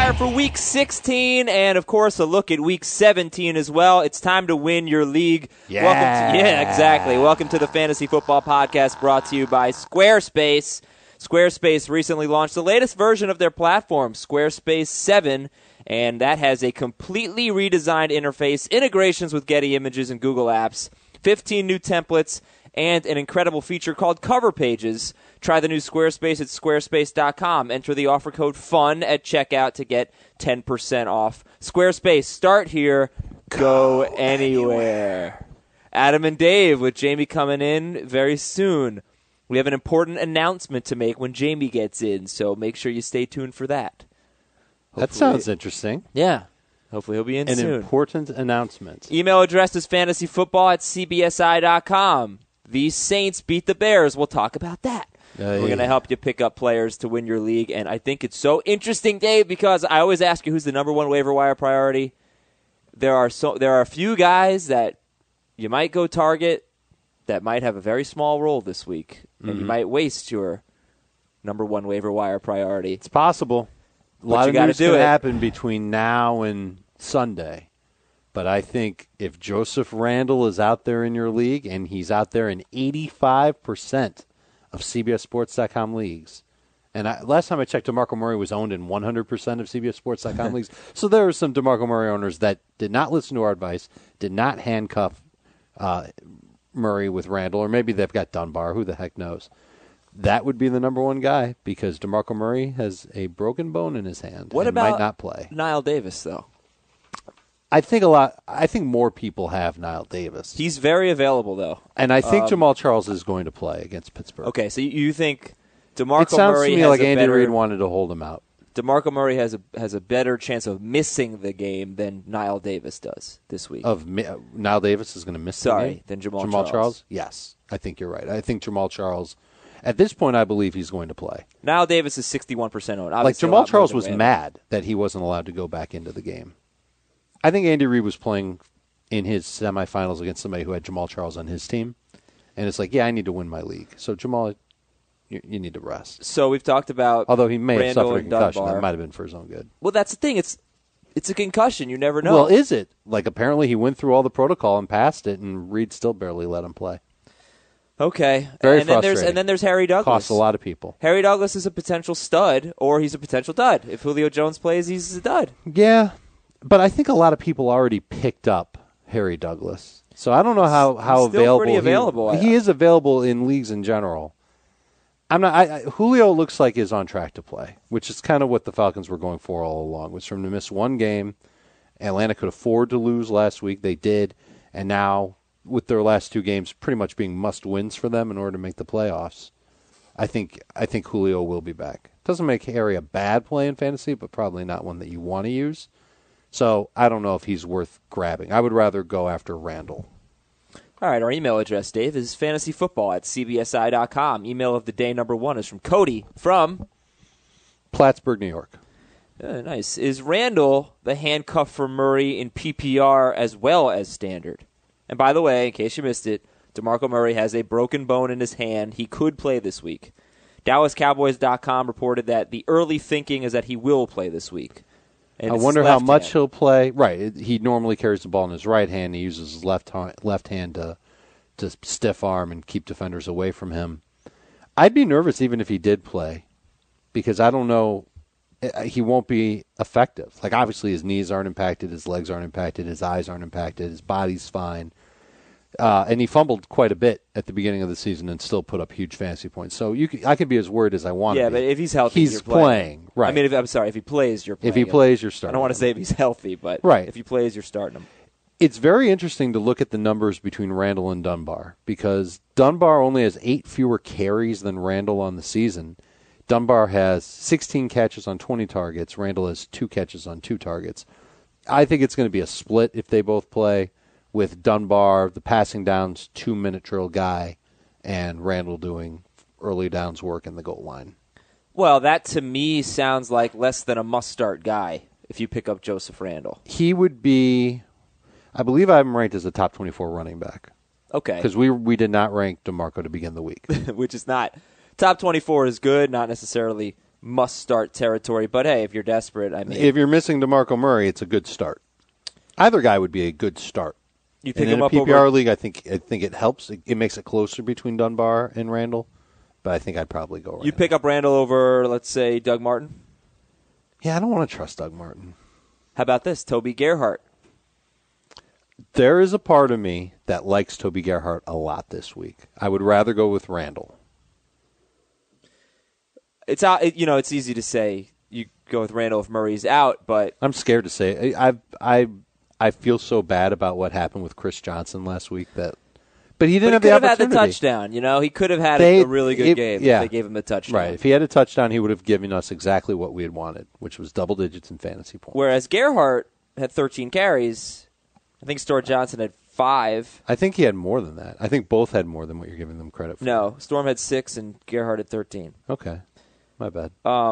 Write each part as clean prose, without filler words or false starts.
wire for Week 16, and of course a look at Week 17 as well. It's time to win your league. Yeah, exactly. Welcome to the Fantasy Football Podcast, brought to you by Squarespace. Squarespace recently launched the latest version of their platform, Squarespace 7, and that has a completely redesigned interface, integrations with Getty Images and Google Apps, 15 new templates, and an incredible feature called Cover Pages. Try the new Squarespace at squarespace.com. Enter the offer code FUN at checkout to get 10% off. Squarespace, start here, go anywhere. Adam and Dave with Jamie coming in very soon. We have an important announcement to make when Jamie gets in, so make sure you stay tuned for that. That sounds interesting. Yeah. Hopefully he'll be in soon. An important announcement. Email address is fantasyfootball@cbsi.com. The Saints beat the Bears. We'll talk about that. We're going to help you pick up players to win your league, and I think it's so interesting, Dave, because I always ask you who's the number one waiver wire priority. There are a few guys that you might go target that might have a very small role this week, and you might waste your number one waiver wire priority. It's possible. A lot of news can happen between now and Sunday. But I think if Joseph Randle is out there in your league, and he's out there in 85% of CBSSports.com leagues, and last time I checked, DeMarco Murray was owned in 100% of CBSSports.com leagues. So there are some DeMarco Murray owners that did not listen to our advice, did not handcuff Murray with Randle, or maybe they've got Dunbar. Who the heck knows? That would be the number one guy because DeMarco Murray has a broken bone in his hand and might not play. Niall Davis, though? I think more people have Niall Davis. He's very available, though. And I think Jamal Charles is going to play against Pittsburgh. Okay, so you think DeMarco Murray it sounds to me like Andy Reid wanted to hold him out. DeMarco Murray has a better chance of missing the game than Niall Davis does this week. Niall Davis is going to miss the game? Than Jamal Charles? Yes, I think you're right. I think Jamal Charles, at this point, I believe he's going to play. Niall Davis is 61% owned. Obviously, like Jamal Charles was mad that he wasn't allowed to go back into the game. I think Andy Reid was playing in his semifinals against somebody who had Jamal Charles on his team. And it's like, yeah, I need to win my league. So, Jamal, you need to rest. So, we've talked about although he may Randall have suffered a concussion. Dunbar. That might have been for his own good. Well, that's the thing. It's a concussion. You never know. Well, is it? Like, apparently he went through all the protocol and passed it, and Reid still barely let him play. Okay. Very frustrating. And then there's Harry Douglas. Costs a lot of people. Harry Douglas is a potential stud, or he's a potential dud. If Julio Jones plays, he's a dud. Yeah. But I think a lot of people already picked up Harry Douglas. So I don't know how still pretty available. He is available in leagues in general. Julio looks like is on track to play, which is kind of what the Falcons were going for all along, was for him to miss one game. Atlanta could afford to lose last week. They did. And now, with their last two games pretty much being must-wins for them in order to make the playoffs, I think Julio will be back. Doesn't make Harry a bad play in fantasy, but probably not one that you want to use. So I don't know if he's worth grabbing. I would rather go after Randall. All right, our email address, Dave, is fantasyfootball@cbsi.com. Email of the day number one is from Cody from Plattsburgh, New York. Nice. Is Randall the handcuff for Murray in PPR as well as standard? And by the way, in case you missed it, DeMarco Murray has a broken bone in his hand. He could play this week. DallasCowboys.com reported that the early thinking is that he will play this week. And I wonder how much he'll play. Right. He normally carries the ball in his right hand. He uses his left hand to stiff arm and keep defenders away from him. I'd be nervous even if he did play because I don't know. He won't be effective. Like, obviously, his knees aren't impacted. His legs aren't impacted. His eyes aren't impacted. His body's fine. And he fumbled quite a bit at the beginning of the season and still put up huge fantasy points. So I could be as worried as I want to be. Yeah, but if he's healthy, he's you're playing. Right. I mean, if he plays, you're playing. If he plays, you're starting. I don't want to say if he's healthy, but right. If he plays, you're starting him. It's very interesting to look at the numbers between Randall and Dunbar because Dunbar only has 8 fewer carries than Randall on the season. Dunbar has 16 catches on 20 targets. Randall has 2 catches on 2 targets. I think it's going to be a split if they both play, with Dunbar, the passing downs 2-minute drill guy, and Randall doing early downs work in the goal line. Well, that to me sounds like less than a must-start guy if you pick up Joseph Randall. He would be, I believe I have him ranked as a top 24 running back. Okay. Because we did not rank DeMarco to begin the week. Which is not, top 24 is good, not necessarily must-start territory. But, hey, if you're desperate, I mean. If you're missing DeMarco Murray, it's a good start. Either guy would be a good start. You pick him in a up PPR over... league, I think it helps. It makes it closer between Dunbar and Randall. But I think I'd probably go Randall. You pick up Randall over, let's say, Doug Martin? Yeah, I don't want to trust Doug Martin. How about this, Toby Gerhart? There is a part of me that likes Toby Gerhart a lot this week. I would rather go with Randall. It's it's easy to say you go with Randall if Murray's out, but I'm scared to say it. I feel so bad about what happened with Chris Johnson last week but he didn't have the opportunity. He could have had the touchdown. He could have had a really good game if they gave him the touchdown. Right. If he had a touchdown, he would have given us exactly what we had wanted, which was double digits in fantasy points. Whereas Gerhart had 13 carries. I think Storm Johnson had 5. I think he had more than that. I think both had more than what you're giving them credit for. No, Storm had 6 and Gerhart had 13. Okay. My bad.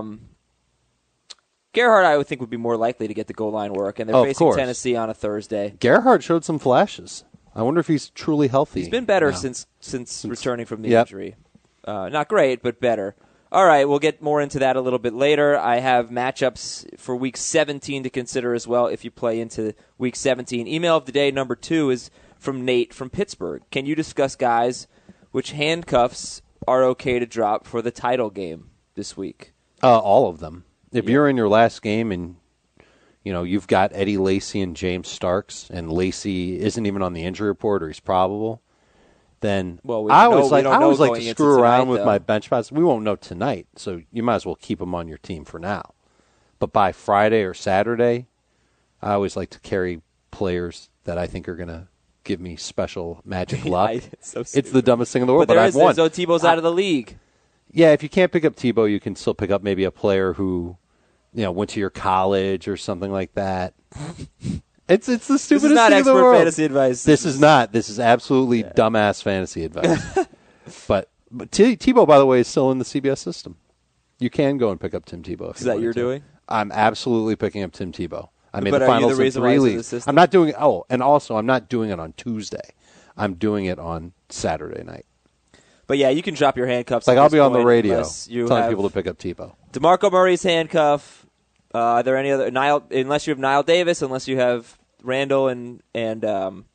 Gerhart, I would think, would be more likely to get the goal line work, and they're facing Tennessee on a Thursday. Gerhart showed some flashes. I wonder if he's truly healthy. He's been better since returning from the injury. Not great, but better. All right, we'll get more into that a little bit later. I have matchups for Week 17 to consider as well if you play into Week 17. Email of the day number 2 is from Nate from Pittsburgh. Can you discuss, guys, which handcuffs are okay to drop for the title game this week? All of them. If you're in your last game and you've got Eddie Lacy and James Starks, and Lacy isn't even on the injury report or he's probable, then I always like to screw around with my bench spots. We won't know tonight, so you might as well keep them on your team for now. But by Friday or Saturday, I always like to carry players that I think are going to give me special magic luck. It's the dumbest thing in the world, but I've won. So Tebow's out of the league. Yeah, if you can't pick up Tebow, you can still pick up maybe a player who went to your college or something like that. It's the stupidest thing in the world. This is not expert fantasy advice. This is not. This is absolutely dumbass fantasy advice. but Tebow, by the way, is still in the CBS system. You can go and pick up Tim Tebow. Is that you're doing? I'm absolutely picking up Tim Tebow. I made the finals in 3 leagues. I'm not doing it. Oh, and also I'm not doing it on Tuesday. I'm doing it on Saturday night. But yeah, you can drop your handcuffs. I'll be on the radio telling people to pick up Tebow. DeMarco Murray's handcuff. Are there any other unless you have Niall Davis, unless you have Randall and the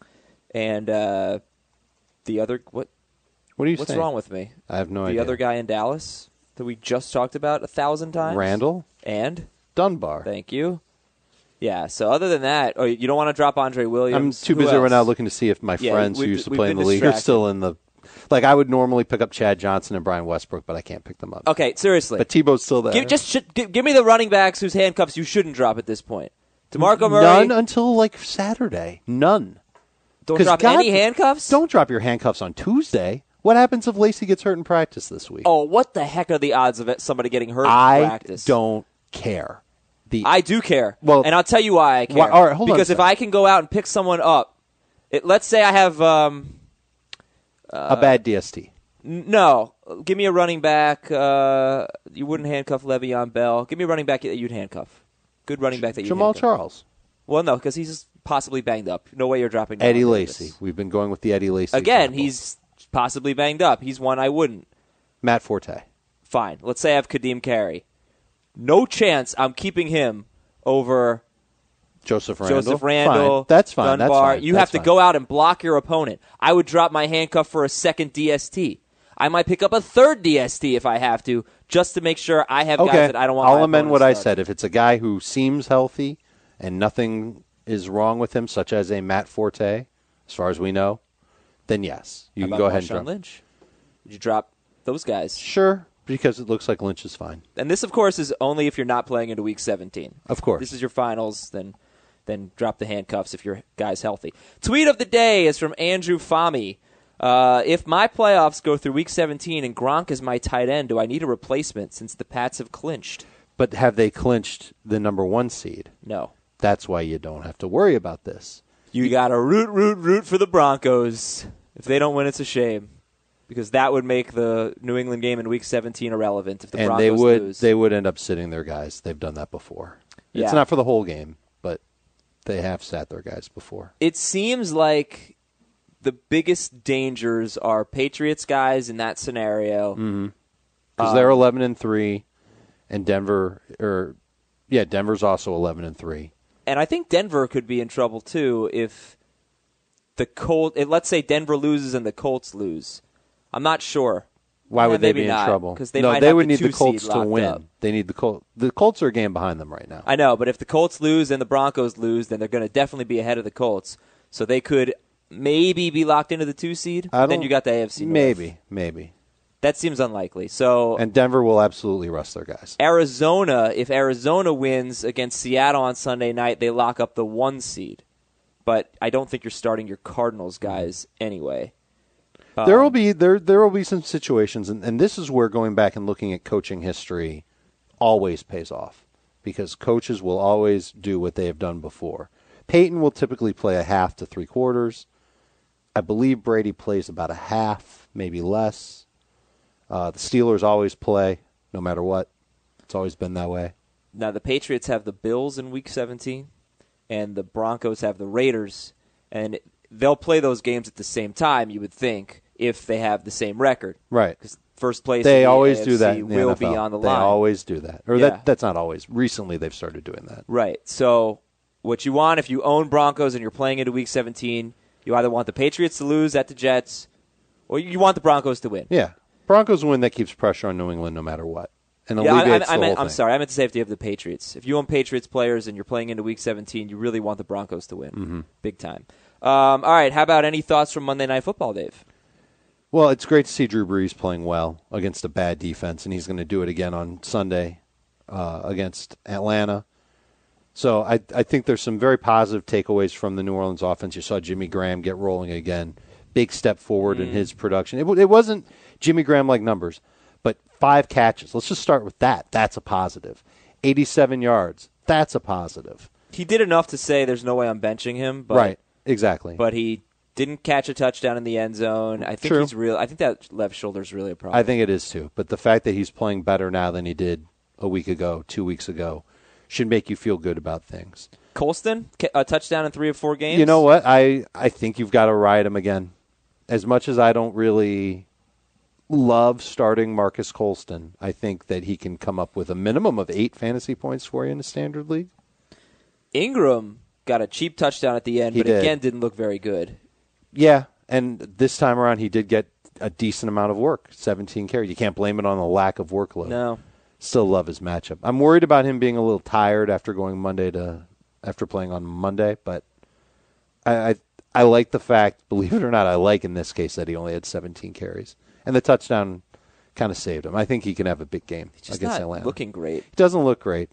other what? What are you What's saying? wrong with me? I have no idea. The other guy in Dallas that we just talked about 1,000 times. Randall and Dunbar. Thank you. Yeah. So other than that, you don't want to drop Andre Williams. I'm too busy right now looking to see if my friends who used to play in the league are still in the. Like, I would normally pick up Chad Johnson and Brian Westbrook, but I can't pick them up. Okay, seriously. But Tebow's still there. Give me the running backs whose handcuffs you shouldn't drop at this point. DeMarco Murray. None until, Saturday. None. Don't drop any handcuffs? Don't drop your handcuffs on Tuesday. What happens if Lacy gets hurt in practice this week? Oh, what the heck are the odds of somebody getting hurt in practice? I don't care. I do care. Well, and I'll tell you why I care. All right, hold on because if I can go out and pick someone up, let's say I have a bad DST. No. Give me a running back. You wouldn't handcuff Le'Veon Bell. Give me a running back that you'd handcuff. Good running back that you'd Jamal handcuff. Charles. Well, no, because he's possibly banged up. No way you're dropping Eddie Lacy. We've been going with the Eddie Lacy Again, example. He's possibly banged up. He's one I wouldn't. Matt Forte. Fine. Let's say I have Kadeem Carey. No chance I'm keeping him over Joseph Randall. Fine. That's fine. Dunbar. That's fine. You have to go out and block your opponent. I would drop my handcuff for a second DST. I might pick up a third DST if I have to, just to make sure I have guys that I don't want. I'll amend what I said. If it's a guy who seems healthy and nothing is wrong with him, such as a Matt Forte, as far as we know, then yes, you can go ahead and drop Lynch. Would you drop those guys? Sure, because it looks like Lynch is fine. And this, of course, is only if you're not playing into Week 17. Of course. This is your finals, then drop the handcuffs if your guy's healthy. Tweet of the day is from Andrew Fahmy. If my playoffs go through Week 17 and Gronk is my tight end, do I need a replacement since the Pats have clinched? But have they clinched the number 1 seed? No. That's why you don't have to worry about this. You got to root for the Broncos. If they don't win, it's a shame. Because that would make the New England game in Week 17 irrelevant if the Broncos lose. They would end up sitting their guys. They've done that before. Yeah. It's not for the whole game, but they have sat their guys before. It seems like the biggest dangers are Patriots guys in that scenario. Because they're 11-3, And Denver's also 11-3. And I think Denver could be in trouble too if the Colts. Let's say Denver loses and the Colts lose. I'm not sure. Why would they be in trouble? Because they would need the Colts to win. Up. They need the Colts. The Colts are a game behind them right now. I know, but if the Colts lose and the Broncos lose, then they're going to definitely be ahead of the Colts. So they could maybe be locked into the 2 seed. Then you got the AFC North. Maybe. That seems unlikely. And Denver will absolutely rust their guys. If Arizona wins against Seattle on Sunday night, they lock up the 1 seed. But I don't think you're starting your Cardinals guys anyway. There will be some situations, and this is where going back and looking at coaching history always pays off, because coaches will always do what they have done before. Peyton will typically play a half to 3/4. I believe Brady plays about a half, maybe less. The Steelers always play, no matter what. It's always been that way. Now, the Patriots have the Bills in Week 17, and the Broncos have the Raiders, and they'll play those games at the same time, you would think, if they have the same record. Right. Because first place they in the always AFC do that in the will NFL. Be on the line. They always do that. Or that's not always. Recently, they've started doing that. Right. So what you want, if you own Broncos and you're playing into Week 17, you either want the Patriots to lose at the Jets, or you want the Broncos to win. Yeah. Broncos win, that keeps pressure on New England no matter what. And alleviates the whole thing. I'm sorry. I meant to say if you have the Patriots. If you own Patriots players and you're playing into Week 17, you really want the Broncos to win. Mm-hmm. Big time. All right. How about any thoughts from Monday Night Football, Dave? Well, it's great to see Drew Brees playing well against a bad defense, and he's going to do it again on Sunday against Atlanta. So I think there's some very positive takeaways from the New Orleans offense. You saw Jimmy Graham get rolling again. Big step forward in his production. It wasn't Jimmy Graham-like numbers, but 5 catches. Let's just start with that. That's a positive. 87 yards. That's a positive. He did enough to say there's no way I'm benching him. But, right, exactly. But he didn't catch a touchdown in the end zone. I think he's real. I think that left shoulder is really a problem. I think it is too. But the fact that he's playing better now than he did a week ago, 2 weeks ago, should make you feel good about things. Colston, a touchdown in 3 of 4 games? You know what? I think you've got to ride him again. As much as I don't really love starting Marcus Colston, I think that he can come up with a minimum of 8 fantasy points for you in a standard league. Ingram got a cheap touchdown at the end, again didn't look very good. Yeah, and this time around he did get a decent amount of work, 17 carries. You can't blame it on the lack of workload. No. Still love his matchup. I'm worried about him being a little tired after playing on Monday, but I like the fact, believe it or not, I like in this case that he only had 17 carries. And the touchdown kind of saved him. I think he can have a big game against Atlanta. Looking great. He doesn't look great.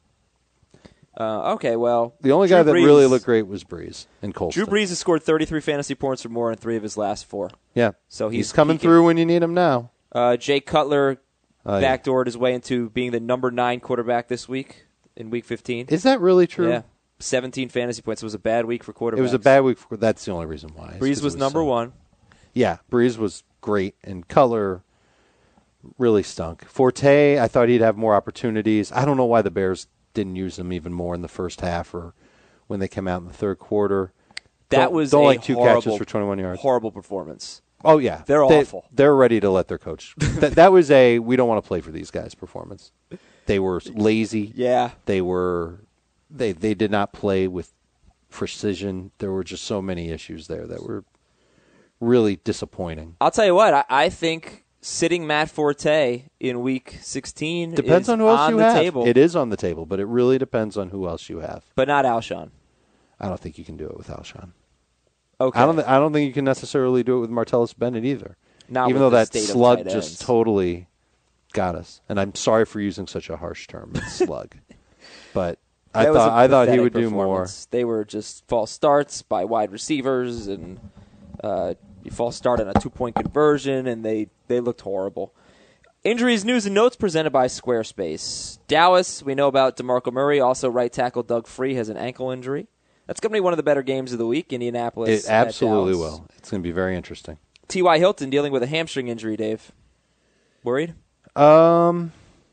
Okay, well. The only guy that really looked great was Brees and Colston. Drew Brees has scored 33 fantasy points or more in 3 of his last 4. Yeah. So he's coming through when you need him now. Jay Cutler backdoored his way into being the number 9 quarterback this week in Week 15. Is that really true? Yeah. 17 fantasy points. It was a bad week for quarterbacks. It was a bad week. That's the only reason why. Brees was number 1. Yeah, Brees was great, and Cutler really stunk. Forte, I thought he'd have more opportunities. I don't know why the Bears didn't use him even more in the first half or when they came out in the third quarter. That was like 2 catches for 21 yards. Horrible performance. Oh, yeah. They're awful. They're ready to let their coach. that was a we don't want to play for these guys performance. They were lazy. Yeah. They did not play with precision. There were just so many issues there that were really disappointing. I'll tell you what, I think sitting Matt Forte in Week 16 depends on who else you have. Table. It is on the table, but it really depends on who else you have. But not Alshon. I don't think you can do it with Alshon. Okay. I don't think you can necessarily do it with Martellus Bennett either. Even though that slug just totally got us. And I'm sorry for using such a harsh term, slug. But I thought he would do more. They were just false starts by wide receivers and you false start on a 2-point conversion, and they looked horrible. Injuries, news, and notes presented by Squarespace. Dallas, we know about DeMarco Murray. Also, right tackle Doug Free has an ankle injury. That's going to be one of the better games of the week, Indianapolis. It absolutely will. It's going to be very interesting. T.Y. Hilton dealing with a hamstring injury, Dave. Worried? Nah,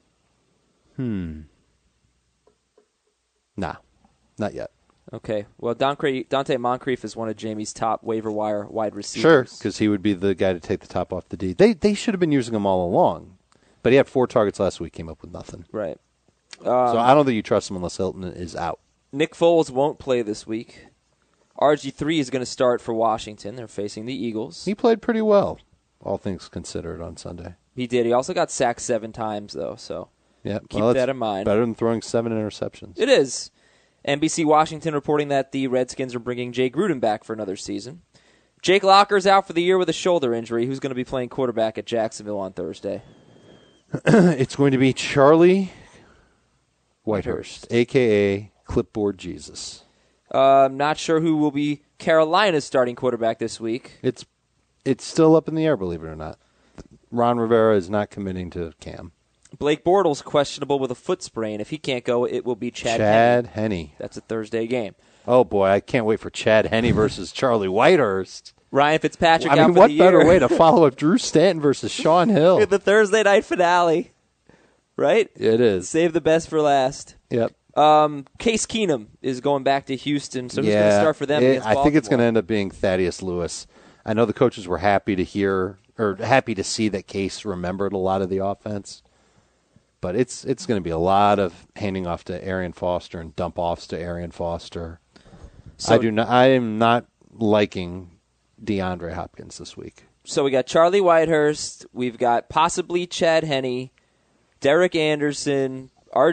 not yet. Okay. Well, Dante Moncrief is one of Jamie's top waiver wire wide receivers. Sure, because he would be the guy to take the top off the D. They should have been using him all along. But he had 4 targets last week, came up with nothing. Right. So I don't think you trust him unless Hilton is out. Nick Foles won't play this week. RG3 is going to start for Washington. They're facing the Eagles. He played pretty well, all things considered, on Sunday. He did. He also got sacked 7 times, though, so keep that in mind. Better than throwing 7 interceptions. It is. NBC Washington reporting that the Redskins are bringing Jay Gruden back for another season. Jake Locker's out for the year with a shoulder injury. Who's going to be playing quarterback at Jacksonville on Thursday? It's going to be Charlie Whitehurst, a.k.a. Clipboard Jesus. Not sure who will be Carolina's starting quarterback this week. It's still up in the air, believe it or not. Ron Rivera is not committing to Cam. Blake Bortles questionable with a foot sprain. If he can't go, it will be Chad Henne. That's a Thursday game. Oh, boy, I can't wait for Chad Henne versus Charlie Whitehurst. Ryan Fitzpatrick out for the year. What better way to follow up Drew Stanton versus Sean Hill? The Thursday night finale, right? It is. Save the best for last. Yep. Case Keenum is going back to Houston, so who's going to start for them against Baltimore? I think it's going to end up being Thaddeus Lewis. I know the coaches were happy to see that Case remembered a lot of the offense, but it's going to be a lot of handing off to Arian Foster and dump offs to Arian Foster. So, I am not liking DeAndre Hopkins this week. So we got Charlie Whitehurst, we've got possibly Chad Henne, Derek Anderson,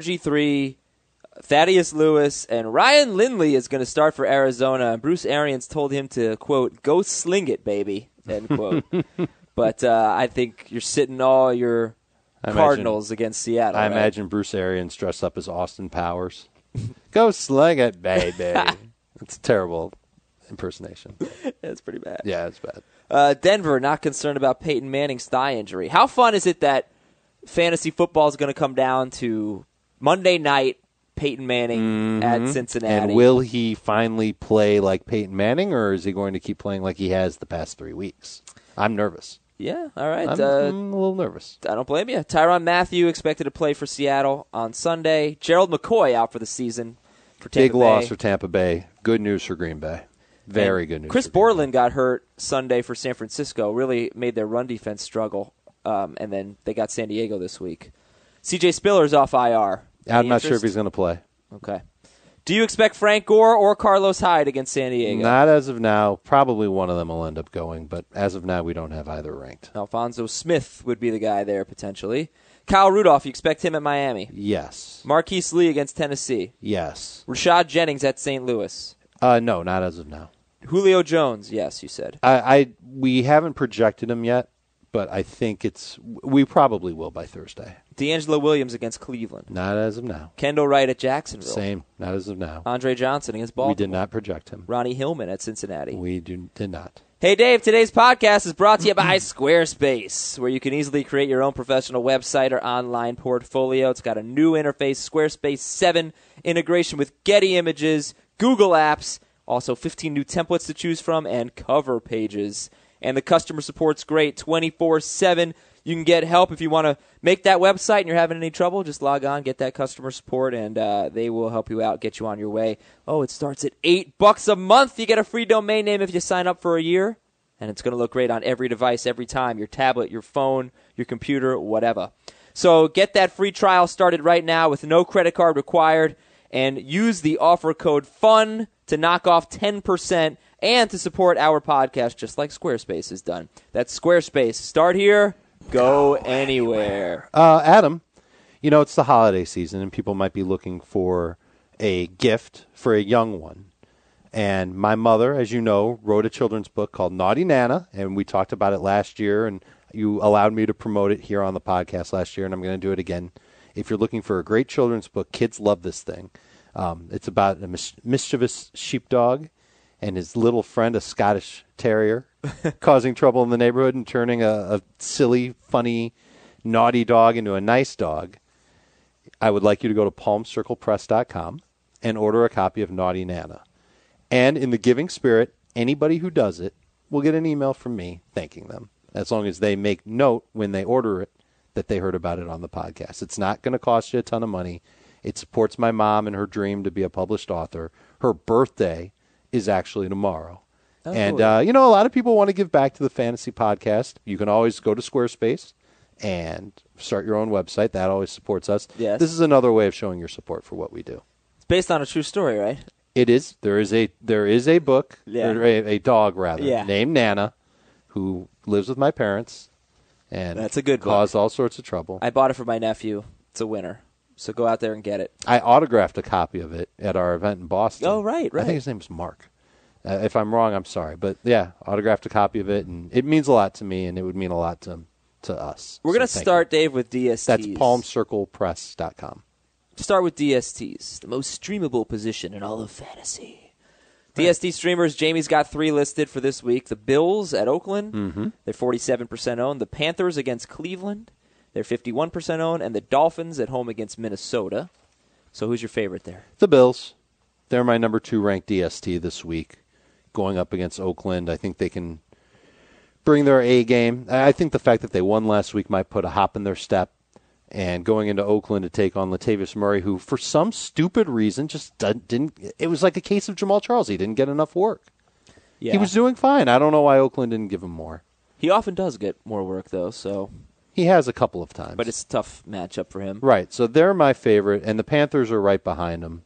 RG3, Thaddeus Lewis, and Ryan Lindley is going to start for Arizona. Bruce Arians told him to, quote, go sling it, baby, end quote. But I think you're sitting all your Cardinals against Seattle. I imagine Bruce Arians dressed up as Austin Powers. Go sling it, baby. It's a terrible impersonation. That's pretty bad. Yeah, it's bad. Denver not concerned about Peyton Manning's thigh injury. How fun is it that fantasy football is going to come down to Monday night, Peyton Manning at Cincinnati? And will he finally play like Peyton Manning, or is he going to keep playing like he has the past 3 weeks? I'm nervous. Yeah, all right. I'm a little nervous. I don't blame you. Tyrann Mathieu expected to play for Seattle on Sunday. Gerald McCoy out for the season for Tampa Bay. Big loss for Tampa Bay. Good news for Green Bay. Very good news. Chris Borland got hurt Sunday for San Francisco. Really made their run defense struggle. And then they got San Diego this week. C.J. Spiller's off IR. I'm not sure if he's going to play. Okay. Do you expect Frank Gore or Carlos Hyde against San Diego? Not as of now. Probably one of them will end up going, but as of now, we don't have either ranked. Alfonso Smith would be the guy there, potentially. Kyle Rudolph, you expect him at Miami? Yes. Marquise Lee against Tennessee? Yes. Rashad Jennings at St. Louis? No, not as of now. Julio Jones, yes, you said. We haven't projected him yet, but I think we probably will by Thursday. D'Angelo Williams against Cleveland? Not as of now. Kendall Wright at Jacksonville? Same, not as of now. Andre Johnson against Baltimore? We did not project him. Ronnie Hillman at Cincinnati? We did not. Hey, Dave, today's podcast is brought to you by Squarespace, where you can easily create your own professional website or online portfolio. It's got a new interface, Squarespace 7, integration with Getty Images, Google Apps, also 15 new templates to choose from, and cover pages. And the customer support's great, 24/7. You can get help if you want to make that website and you're having any trouble. Just log on, get that customer support, and they will help you out, get you on your way. Oh, it starts at $8 a month. You get a free domain name if you sign up for a year, and it's going to look great on every device every time, your tablet, your phone, your computer, whatever. So get that free trial started right now with no credit card required, and use the offer code FUN to knock off 10% and to support our podcast just like Squarespace has done. That's Squarespace. Start here. Go anywhere. Adam, it's the holiday season, and people might be looking for a gift for a young one. And my mother, as you know, wrote a children's book called Naughty Nana, and we talked about it last year, and you allowed me to promote it here on the podcast last year, and I'm going to do it again. If you're looking for a great children's book, kids love this thing. It's about a mischievous sheepdog and his little friend, a Scottish terrier, causing trouble in the neighborhood and turning a silly, funny, naughty dog into a nice dog. I would like you to go to palmcirclepress.com and order a copy of Naughty Nana. And in the giving spirit, anybody who does it will get an email from me thanking them, as long as they make note when they order it that they heard about it on the podcast. It's not going to cost you a ton of money. It supports my mom in her dream to be a published author. Her birthday is actually tomorrow. Oh, and, cool. A lot of people want to give back to the fantasy podcast. You can always go to Squarespace and start your own website. That always supports us. Yes. This is another way of showing your support for what we do. It's based on a true story, right? It is. There is a book, or a dog rather, Yeah. named Nana, who lives with my parents, and that's a good caused book. all sorts of trouble. I bought it for my nephew. It's a winner. So go out there and get it. I autographed a copy of it at our event in Boston. Oh, right. I think his name's Mark. If I'm wrong, I'm sorry. But, yeah, autographed a copy of it, and it means a lot to me, and it would mean a lot to us. We're going to start, Dave, with DSTs. That's palmcirclepress.com. Start with DSTs, the most streamable position in all of fantasy. DST streamers, Jamie's got 3 listed for this week. The Bills at Oakland, they're 47% owned. The Panthers against Cleveland, they're 51% owned. And the Dolphins at home against Minnesota. So who's your favorite there? The Bills. They're my number 2 ranked DST this week, going up against Oakland. I think they can bring their A game. I think the fact that they won last week might put a hop in their step. And going into Oakland to take on Latavius Murray, who for some stupid reason just didn't. It was like a case of Jamal Charles. He didn't get enough work. Yeah. He was doing fine. I don't know why Oakland didn't give him more. He often does get more work, though. So he has a couple of times. But it's a tough matchup for him. Right. So they're my favorite, and the Panthers are right behind them.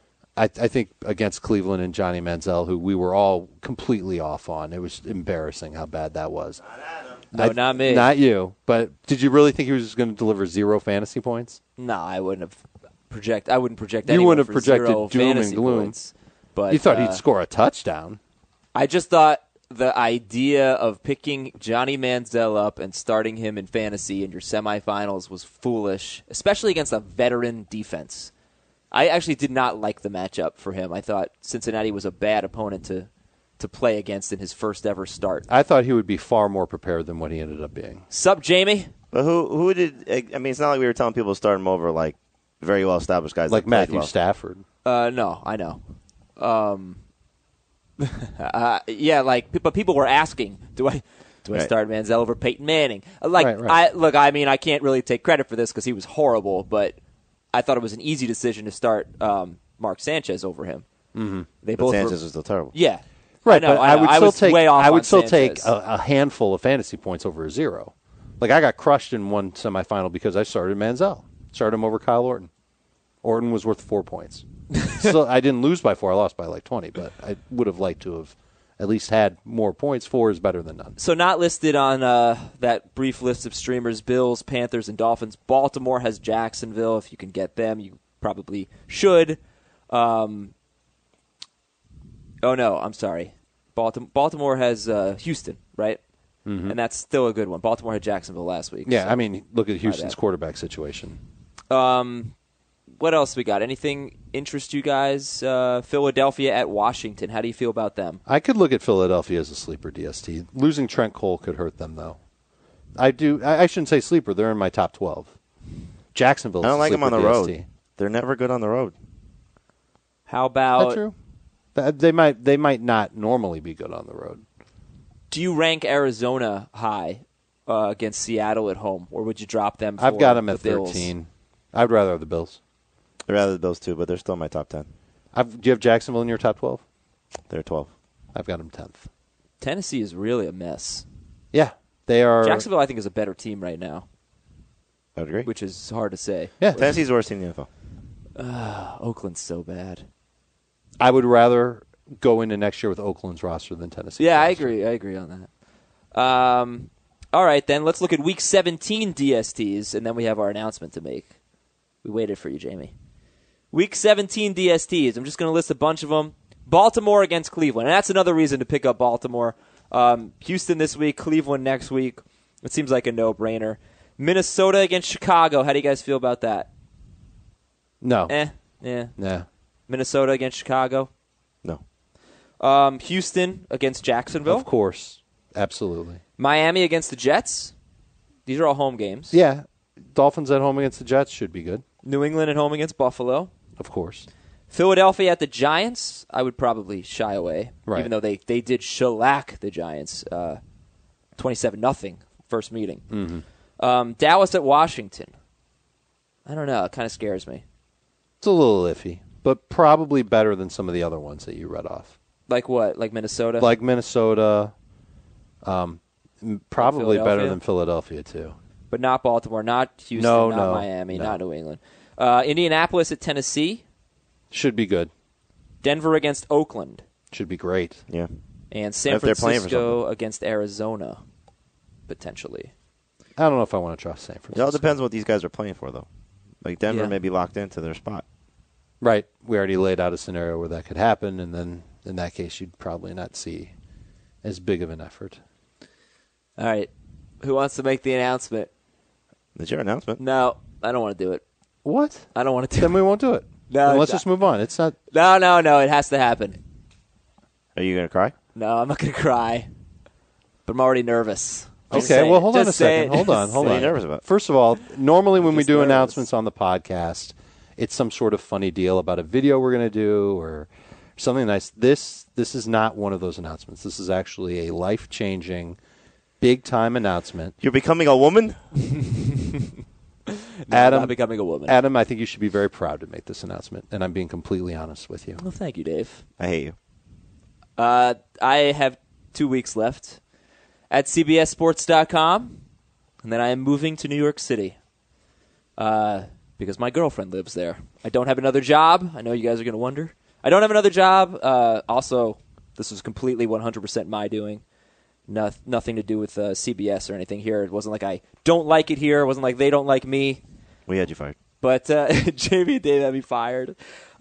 I think against Cleveland and Johnny Manziel, who we were all completely off on. It was embarrassing how bad that was. No, not me. Not you. But did you really think he was just going to deliver 0 fantasy points? No, I wouldn't have projected. I wouldn't project. You wouldn't have projected 0 doom and gloom. Points, but you thought he'd score a touchdown. I just thought the idea of picking Johnny Manziel up and starting him in fantasy in your semifinals was foolish, especially against a veteran defense. I actually did not like the matchup for him. I thought Cincinnati was a bad opponent to play against in his first ever start. I thought he would be far more prepared than what he ended up being. Sup, Jamie? But who did? I mean, it's not like we were telling people to start him over like very well established guys like Matthew well. Stafford. No, I know. Yeah, but people were asking, do I start Manziel over Peyton Manning? Right. I mean, I can't really take credit for this because he was horrible, but I thought it was an easy decision to start Mark Sanchez over him. Mm-hmm. But Sanchez was still terrible. Yeah. Right, I know, but I would still take Sanchez. a handful of fantasy points over a 0. Like, I got crushed in one semifinal because I started Manziel. Started him over Kyle Orton. Orton was worth 4 points. So I didn't lose by 4. I lost by like 20, but I would have liked to have at least had more points. 4 is better than none. So not listed on that brief list of streamers, Bills, Panthers, and Dolphins. Baltimore has Jacksonville. If you can get them, you probably should. Oh, no, I'm sorry. Baltimore has Houston, right? Mm-hmm. And that's still a good one. Baltimore had Jacksonville last week. Yeah, so. I mean, look at Houston's quarterback situation. What else we got? Anything interest you guys? Philadelphia at Washington. How do you feel about them? I could look at Philadelphia as a sleeper DST. Losing Trent Cole could hurt them, though. I shouldn't say sleeper. They're in my top 12. Jacksonville is I don't like them on the DST. road. They're never good on the road. How about... That's true. They might not normally be good on the road. Do you rank Arizona high against Seattle at home, or would you drop them for I've got them at Bills? 13. I'd rather have the Bills. I'd rather the Bills too, but they're still in my top 10. Do you have Jacksonville in your top 12? They're 12. I've got them 10th. Tennessee is really a mess. Yeah, they are. Jacksonville, I think, is a better team right now. I would agree. Which is hard to say. Yeah, Tennessee's the worst team in the NFL. Oakland's so bad. I would rather go into next year with Oakland's roster than Tennessee. Yeah, I agree on that. All right, then. Let's look at Week 17 DSTs, and then we have our announcement to make. We waited for you, Jamie. Week 17 DSTs. I'm just going to list a bunch of them. Baltimore against Cleveland. And that's another reason to pick up Baltimore. Houston this week, Cleveland next week. It seems like a no-brainer. Minnesota against Chicago. How do you guys feel about that? No. Yeah. Nah. Minnesota against Chicago? No. Houston against Jacksonville? Of course. Absolutely. Miami against the Jets? These are all home games. Yeah. Dolphins at home against the Jets should be good. New England at home against Buffalo. Of course. Philadelphia at the Giants, I would probably shy away. Right. Even though they did shellac the Giants 27-0 first meeting. Mm-hmm. Dallas at Washington. I don't know. It kind of scares me. It's a little iffy, but probably better than some of the other ones that you read off. Like what? Like Minnesota? Like Minnesota. Probably Philadelphia? better than Philadelphia, too. but not Baltimore, not Houston, not Miami, not New England. Indianapolis at Tennessee. Should be good. Denver against Oakland. Should be great. Yeah. And San Francisco against Arizona, potentially. I don't know if I want to trust San Francisco. It all depends what these guys are playing for, though. Like Denver may be locked into their spot. Right. We already laid out a scenario where that could happen, and then in that case, you'd probably not see as big of an effort. All right. Who wants to make the announcement? It's your announcement. No, I don't want to do it. What? I don't want to do it. Then we won't do it. No, let's just move on. It's not. No. It has to happen. Are you going to cry? No, I'm not going to cry. But I'm already nervous. Okay, well, hold on a second. Hold on. What are you nervous about? First of all, normally when we do announcements on the podcast, it's some sort of funny deal about a video we're going to do or something nice. This is not one of those announcements. This is actually a life-changing, big-time announcement. You're becoming a woman? Adam, I'm not becoming a woman. Adam, I think you should be very proud to make this announcement, and I'm being completely honest with you. Well, thank you, Dave. I hate you. I have 2 weeks left at CBSSports.com, and then I am moving to New York City because my girlfriend lives there. I don't have another job. I know you guys are going to wonder. I don't have another job. Also, this was completely 100% my doing. Nothing to do with CBS or anything here. It wasn't like I don't like it here. It wasn't like they don't like me. We had you fired. But Jamie and Dave had me fired.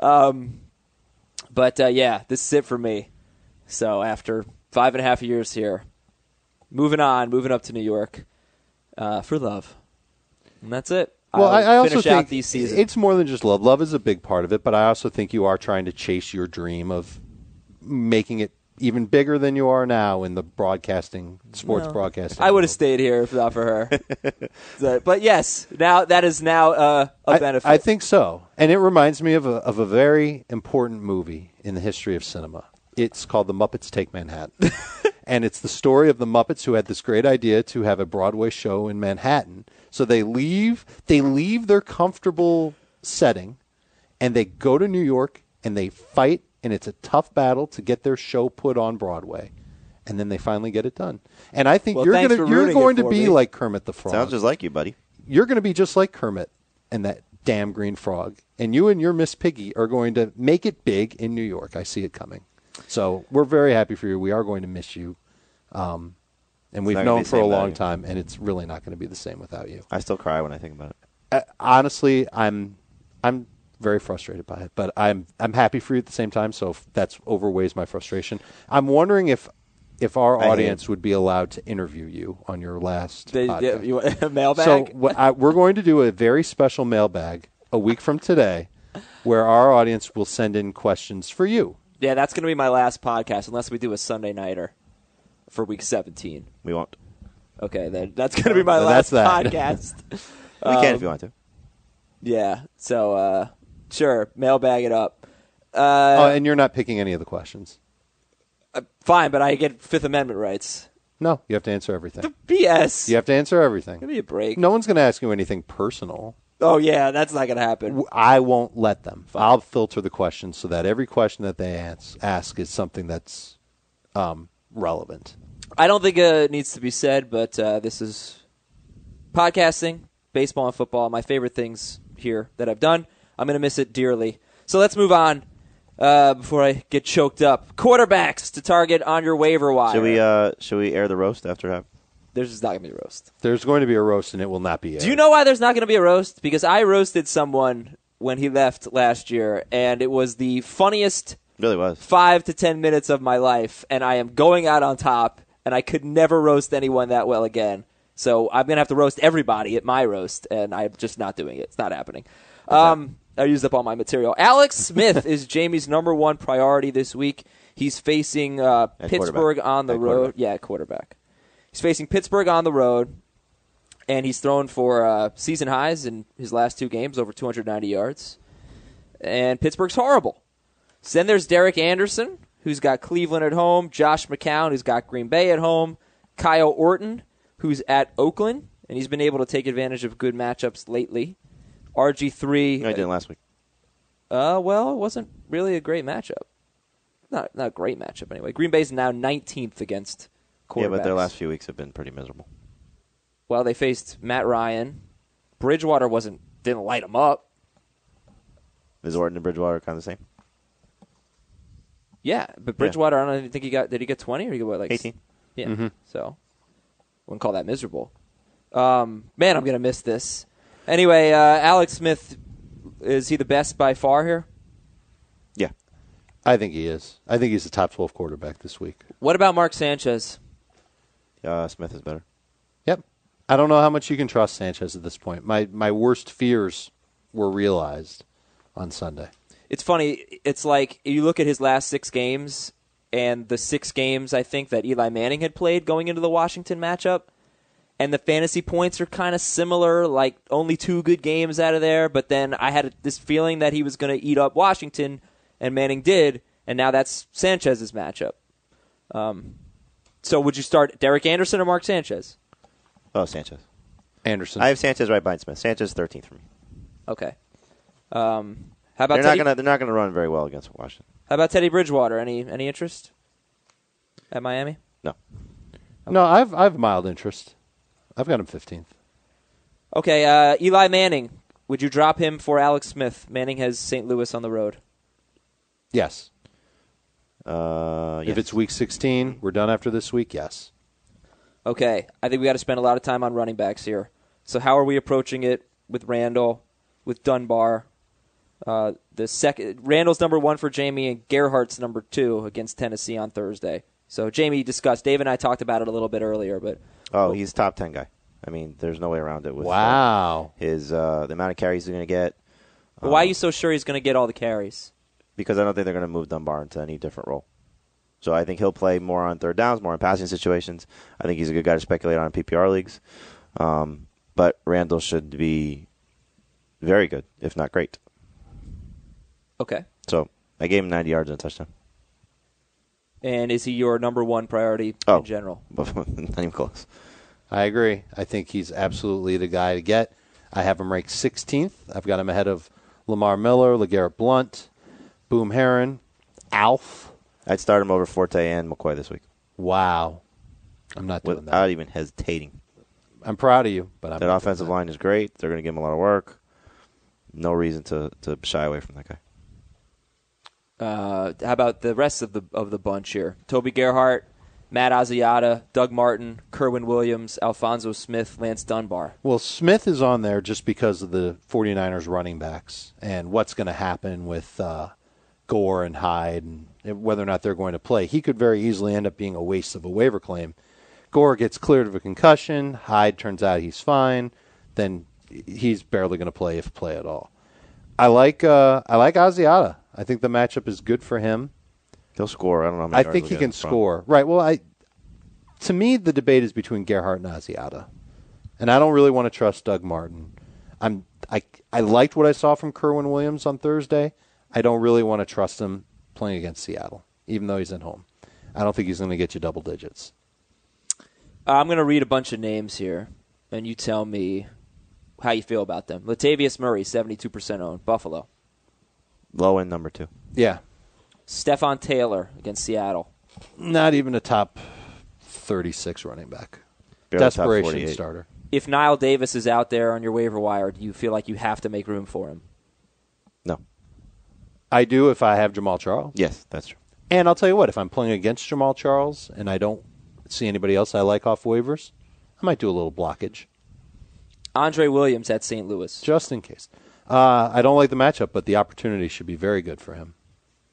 But this is it for me. So after 5.5 years here, moving up to New York for love. And that's it. Well, I also think these seasons. It's more than just love. Love is a big part of it, but I also think you are trying to chase your dream of making it even bigger than you are now in the sports broadcasting. I would have stayed here if not for her. But yes, now that is now a benefit. I think so. And it reminds me of a very important movie in the history of cinema. It's called The Muppets Take Manhattan. And it's the story of the Muppets who had this great idea to have a Broadway show in Manhattan. So they leave their comfortable setting and they go to New York and they fight, and it's a tough battle to get their show put on Broadway. And then they finally get it done. And I think you're going to be like Kermit the Frog. Sounds just like you, buddy. You're going to be just like Kermit and that damn green frog. And you and your Miss Piggy are going to make it big in New York. I see it coming. So we're very happy for you. We are going to miss you. And we've known for a long time, and it's really not going to be the same without you. I still cry when I think about it. Honestly, I'm very frustrated by it, but I'm happy for you at the same time, so that's overweighs my frustration. I'm wondering if our audience would be allowed to interview you on your last podcast. You want a mailbag? So we're going to do a very special mailbag a week from today where our audience will send in questions for you. Yeah, that's going to be my last podcast unless we do a Sunday nighter for week 17. We won't. Okay, then that's going to be my last podcast. We can if you want to. Yeah, so sure, mailbag it up. And you're not picking any of the questions. Fine, but I get Fifth Amendment rights. No, you have to answer everything. The BS. You have to answer everything. Give me a break. No one's going to ask you anything personal. Oh, yeah, that's not going to happen. I won't let them. Fine. I'll filter the questions so that every question that they ask is something that's relevant. I don't think it needs to be said, but this is podcasting, baseball and football, my favorite things here that I've done. I'm going to miss it dearly. So let's move on before I get choked up. Quarterbacks to target on your waiver wire. Should we air the roast after that? There's just not going to be a roast. There's going to be a roast, and it will not be aired. Do you know why there's not going to be a roast? Because I roasted someone when he left last year, and it was the funniest really was 5 to 10 minutes of my life, and I am going out on top, and I could never roast anyone that well again. So I'm going to have to roast everybody at my roast, and I'm just not doing it. It's not happening. Okay. I used up all my material. Alex Smith is Jamie's number one priority this week. He's facing Pittsburgh on the road. Yeah, quarterback. He's facing Pittsburgh on the road, and he's thrown for season highs in his last 2 games, over 290 yards. And Pittsburgh's horrible. So then there's Derek Anderson, who's got Cleveland at home, Josh McCown, who's got Green Bay at home, Kyle Orton, who's at Oakland, and he's been able to take advantage of good matchups lately. RG3. I did last week. Well, it wasn't really a great matchup. Not a great matchup anyway. Green Bay's now 19th against quarterbacks. Yeah, but their last few weeks have been pretty miserable. Well, they faced Matt Ryan. Bridgewater didn't light him up. Is Orton and Bridgewater kind of the same? Yeah, but Bridgewater, I don't even think did he get 20 or did he get what, like 18? Yeah, Mm-hmm. So wouldn't call that miserable. Man, I'm going to miss this. Anyway, Alex Smith, is he the best by far here? Yeah. I think he is. I think he's the top 12 quarterback this week. What about Mark Sanchez? Smith is better. Yep. I don't know how much you can trust Sanchez at this point. My worst fears were realized on Sunday. It's funny. It's like you look at his last 6 games and the 6 games, I think, that Eli Manning had played going into the Washington matchup, and the fantasy points are kind of similar, like only 2 good games out of there, but then I had this feeling that he was going to eat up Washington, and Manning did, and now that's Sanchez's matchup. So would you start Derek Anderson or Mark Sanchez? Oh, Sanchez. Anderson. I have Sanchez right behind Smith. Sanchez 13th for me. Okay. How about they're not gonna run very well against Washington. How about Teddy Bridgewater? Any interest at Miami? No. Okay. No, I've mild interest. I've got him 15th. Okay, Eli Manning. Would you drop him for Alex Smith? Manning has St. Louis on the road. Yes. Yes. If it's week 16, we're done after this week, yes. Okay, I think we got to spend a lot of time on running backs here. So how are we approaching it with Randall, with Dunbar? Randall's number 1 for Jamie, and Gerhardt's number 2 against Tennessee on Thursday. So Jamie discussed. Dave and I talked about it a little bit earlier, but he's top 10 guy. I mean, there's no way around it. With his the amount of carries he's going to get. But why are you so sure he's going to get all the carries? Because I don't think they're going to move Dunbar into any different role. So I think he'll play more on third downs, more in passing situations. I think he's a good guy to speculate on in PPR leagues. But Randall should be very good, if not great. Okay. So I gave him 90 yards and a touchdown. And is he your number 1 priority in general? Not even close. I agree. I think he's absolutely the guy to get. I have him ranked 16th. I've got him ahead of Lamar Miller, LeGarrette Blount, Boom Herron, Alf. I'd start him over Forte and McCoy this week. Wow. I'm not doing that. Without even hesitating. I'm proud of you, but that offensive line is great. They're going to give him a lot of work. No reason to shy away from that guy. How about the rest of the bunch here? Toby Gerhart, Matt Asiata, Doug Martin, Kerwin Williams, Alfonso Smith, Lance Dunbar. Well, Smith is on there just because of the 49ers running backs and what's going to happen with Gore and Hyde and whether or not they're going to play. He could very easily end up being a waste of a waiver claim. Gore gets cleared of a concussion. Hyde turns out he's fine. Then he's barely going to play, if play at all. I like Asiata. I think the matchup is good for him. He'll score. I don't know how many I think he can score. Right. Well, to me, the debate is between Gerhart and Asiata. And I don't really want to trust Doug Martin. I liked what I saw from Kerwin Williams on Thursday. I don't really want to trust him playing against Seattle, even though he's at home. I don't think he's going to get you double digits. I'm going to read a bunch of names here, and you tell me how you feel about them. Latavius Murray, 72% owned. Buffalo. Low end number 2. Yeah. Stephon Taylor against Seattle. Not even a top 36 running back. Barely Desperation starter. If Niall Davis is out there on your waiver wire, do you feel like you have to make room for him? No. I do if I have Jamal Charles. Yes, that's true. And I'll tell you what, if I'm playing against Jamal Charles and I don't see anybody else I like off waivers, I might do a little blockage. Andre Williams at St. Louis. Just in case. I don't like the matchup, but the opportunity should be very good for him.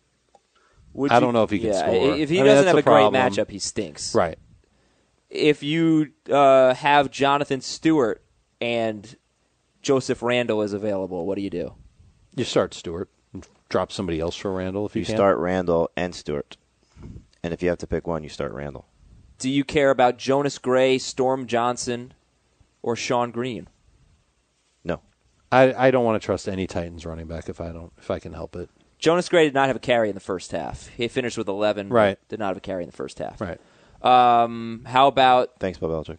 I don't know if he can score. If he doesn't have a great matchup, he stinks. Right. If you have Jonathan Stewart and Joseph Randall is available, what do you do? You start Stewart and drop somebody else for Randall if you can. You start Randall and Stewart. And if you have to pick one, you start Randall. Do you care about Jonas Gray, Storm Johnson, or Sean Green? No. I don't want to trust any Titans running back if I can help it. Jonas Gray did not have a carry in the first half. He finished with 11. Right. Did not have a carry in the first half. Right. How about... Thanks, Bill Belichick.